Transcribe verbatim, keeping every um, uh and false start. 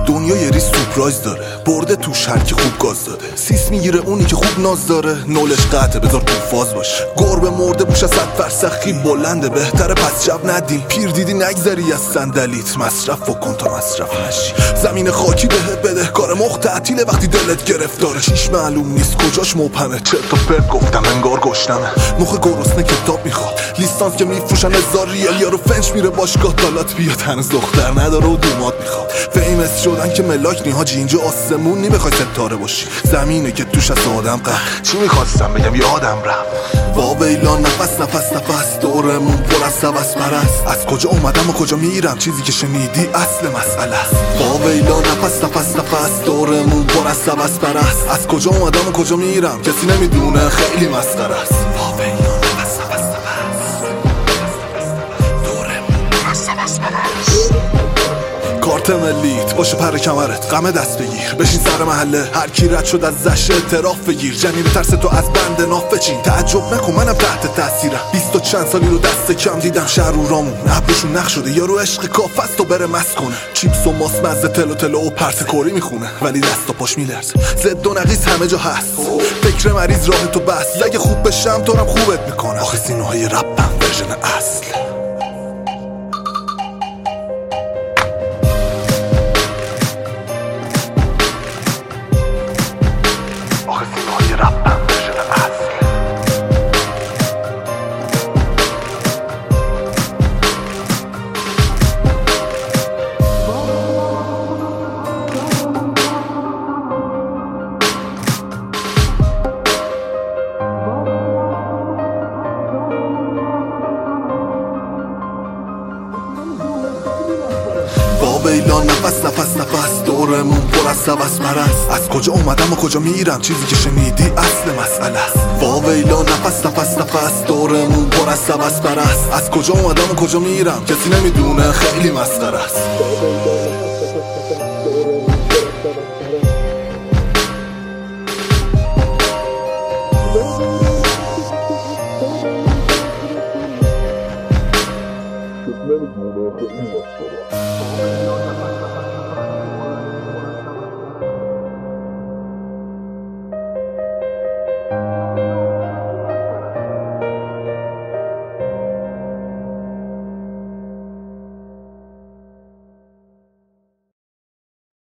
دنیا یه ریز سورپرایز داره، برده توش هر کی خوب گاز داده. سیس میگیره اونی که خوب ناز داره، نولش قطعه بذار تو فاز باشه. گربه مرده بوش از صد فرسخی بلنده، بهتره پس شب ندیم. پیر دیدی نگذری از صندلیت، مصرف و کن تا مصرف نشی. زمین خاکی بهت بده، کار مخ تعطیله وقتی دلت گرفتاره. چیش معلوم نیست کجاش مبهمه، چه تا پرت گفتم انگار گشتمه. مخ گرسنه کتاب میخواد، لیستانس که میفروشن هزار ریال. یارو فنچ میره باشگاه دالات بیاد، هنوز دختر نداره و دومات میخواد. فیمس شدن که ملاک نی حاجی، اینجا آسمون نی بخوای ستاره باشی. زمینه که توش از آدم قهر. چی میخواستم بگم یادم رفت. واویلا نفس نفس نفس، دورمون پر از هوس پرست. از کجا اومدم و کجا میرم، چیزی که شنیدی اصل مسئله است. واویلا نفس نفس نفس، دورمون پر از هوس پرست. از کجا اومدم و کجا میرم کسی نمیدونه، خیلی مسخره است. واویلا نفس نفس نفس، دورمون پر از هوس پرست. کارت ملیت باشه پر کمرت، غم دست بگیر بشین سر محله. هر کی رد شد از زش اعتراف بگیر، جنین ترس تو از بند ناف بچین. تعجب نکن منم تحت تاثیرم، بیست و چند سالی رو دست کم دیدم. شهر و رامون ابروشون نخ شده، یارو عشق کافست و بره مست کنه. چیپس و ماس مزه تلو تلو و پرت کوری میخونه، ولی دست و پاش میلرزه. زد و نقیص همه جا هست، فکر مریض راه تو بس. اگه خوب بشم تو رم خوبت میکنه، آخه سینوهای رپم ورژن اصل. واویلا نفس نفس نفس، دورمون پر از هوس پرست. از کجا اومدم و کجا میرم، چیزی که شنیدی اصل مسئله است. واویلا نفس نفس نفس، دورمون پر از هوس پرست. از کجا اومدم و کجا میرم کسی نمیدونه، خیلی مسخره است.